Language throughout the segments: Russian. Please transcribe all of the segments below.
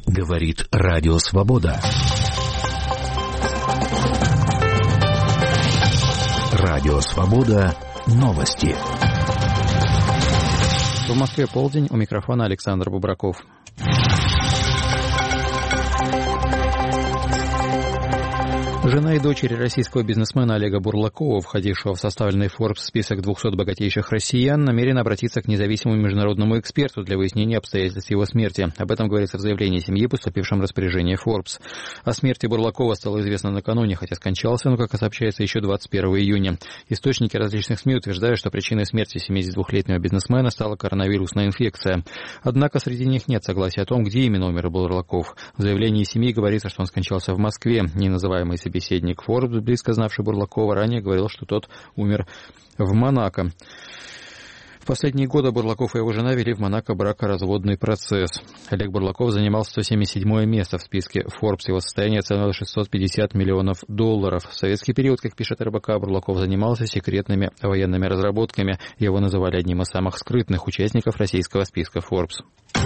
Говорит Радио Свобода. Радио Свобода. Новости. В Москве полдень. У микрофона Александр Бубраков. Жена и дочери российского бизнесмена Олега Бурлакова, входившего в составленный Forbes список 200 богатейших россиян, намерены обратиться к независимому международному эксперту для выяснения обстоятельств его смерти. Об этом говорится в заявлении семьи, поступившем в распоряжение Forbes. О смерти Бурлакова стало известно накануне, хотя скончался, как сообщается, еще 21 июня. Источники различных СМИ утверждают, что причиной смерти 72-летнего бизнесмена стала коронавирусная инфекция. Однако среди них нет согласия о том, где именно умер Бурлаков. В заявлении семьи говорится, что он скончался в Москве. Неназываемый собеседник Forbes, близко знавший Бурлакова, ранее говорил, что тот умер в Монако. В последние годы Бурлаков и его жена вели в Монако бракоразводный процесс. Олег Бурлаков занимал 177-е место в списке Forbes. Его состояние оценивалось $650 миллионов. В советский период, как пишет РБК, Бурлаков занимался секретными военными разработками. Его называли одним из самых скрытных участников российского списка Forbes.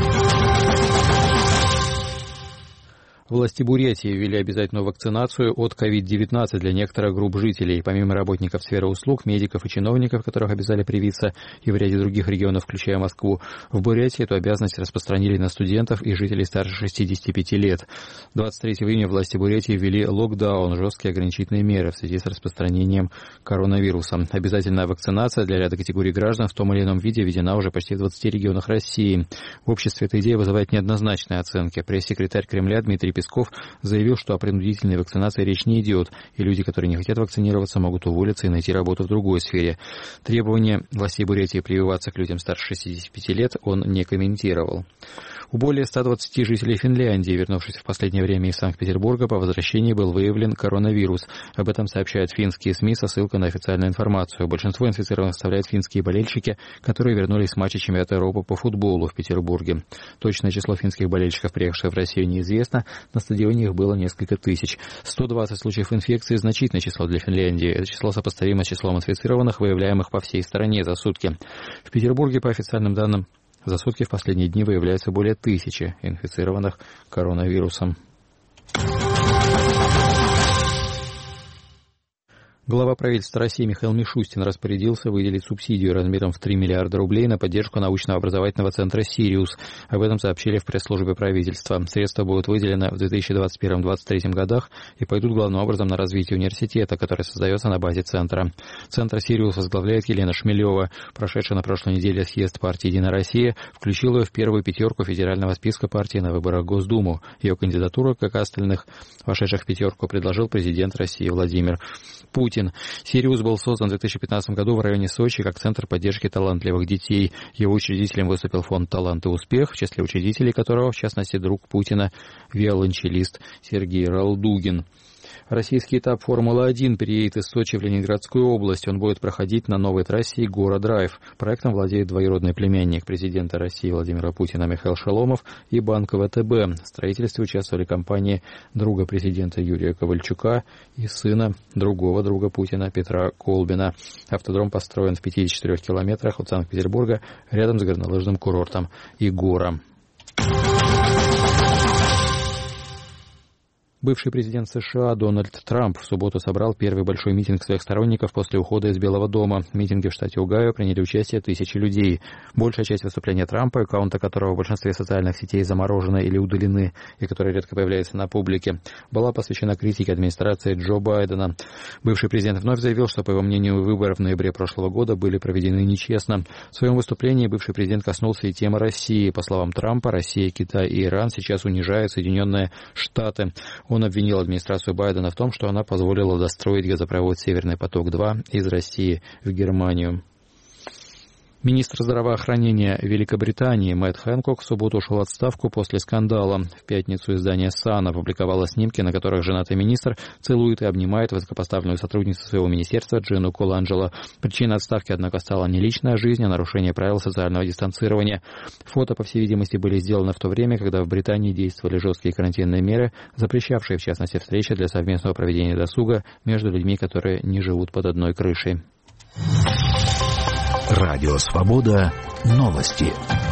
Власти Бурятии ввели обязательную вакцинацию от COVID-19 для некоторых групп жителей. Помимо работников сферы услуг, медиков и чиновников, которых обязали привиться, и в ряде других регионов, включая Москву, в Бурятии эту обязанность распространили на студентов и жителей старше 65 лет. 23 июня власти Бурятии ввели локдаун, жесткие ограничительные меры в связи с распространением коронавируса. Обязательная вакцинация для ряда категорий граждан в том или ином виде введена уже почти в 20 регионах России. В обществе эта идея вызывает неоднозначные оценки. Пресс-секретарь Кремля Дмитрий Песков заявил, что о принудительной вакцинации речь не идет, и люди, которые не хотят вакцинироваться, могут уволиться и найти работу в другой сфере. Требование властей Бурятии прививаться к людям старше 65 лет он не комментировал. У более 120 жителей Финляндии, вернувшихся в последнее время из Санкт-Петербурга, по возвращении был выявлен коронавирус. Об этом сообщают финские СМИ со ссылкой на официальную информацию. Большинство инфицированных составляют финские болельщики, которые вернулись с матча чемпионата Европы по футболу в Петербурге. Точное число финских болельщиков, приехавших в Россию, неизвестно. На стадионе их было несколько тысяч. 120 случаев инфекции – значительное число для Финляндии. Это число сопоставимо с числом инфицированных, выявляемых по всей стране за сутки. В Петербурге, по официальным данным, за сутки в последние дни выявляется более 1000 инфицированных коронавирусом. Глава правительства России Михаил Мишустин распорядился выделить субсидию размером в 3 миллиарда рублей на поддержку научно-образовательного центра «Сириус». Об этом сообщили в пресс-службе правительства. Средства будут выделены в 2021-2023 годах и пойдут главным образом на развитие университета, который создается на базе центра. Центр «Сириус» возглавляет Елена Шмелева. Прошедший на прошлой неделе съезд партии «Единая Россия» включил ее в первую пятерку федерального списка партии на выборах в Госдуму. Ее кандидатуру, как и остальных вошедших в пятерку, предложил президент России Владимир Путин. «Сириус» был создан в 2015 году в районе Сочи как центр поддержки талантливых детей. Его учредителем выступил фонд «Талант и успех», в числе учредителей которого, в частности, друг Путина, виолончелист Сергей Ралдугин. Российский этап Формулы-1 переедет из Сочи в Ленинградскую область. Он будет проходить на новой трассе Егора-Драйв. Проектом владеет двоюродный племянник президента России Владимира Путина Михаил Шаломов и банка ВТБ. В строительстве участвовали компании друга президента Юрия Ковальчука и сына другого друга Путина Петра Колбина. Автодром построен в 54 километрах от Санкт-Петербурга, рядом с горнолыжным курортом Игора. Бывший президент США Дональд Трамп в субботу собрал первый большой митинг своих сторонников после ухода из Белого дома. В митинге в штате Огайо приняли участие тысячи людей. Большая часть выступления Трампа, аккаунты которого в большинстве социальных сетей заморожены или удалены, и который редко появляется на публике, была посвящена критике администрации Джо Байдена. Бывший президент вновь заявил, что, по его мнению, выборы в ноябре прошлого года были проведены нечестно. В своем выступлении бывший президент коснулся и темы России. По словам Трампа, Россия, Китай и Иран сейчас унижают Соединенные Штаты. Он обвинил администрацию Байдена в том, что она позволила достроить газопровод «Северный поток-2» из России в Германию. Министр здравоохранения Великобритании Мэтт Хэнкок в субботу ушел в отставку после скандала. В пятницу издание Сан опубликовало снимки, на которых женатый министр целует и обнимает высокопоставленную сотрудницу своего министерства Джину Коланджело. Причиной отставки, однако, стала не личная жизнь, а нарушение правил социального дистанцирования. Фото, по всей видимости, были сделаны в то время, когда в Британии действовали жесткие карантинные меры, запрещавшие, в частности, встречи для совместного проведения досуга между людьми, которые не живут под одной крышей. Радио Свобода. Новости.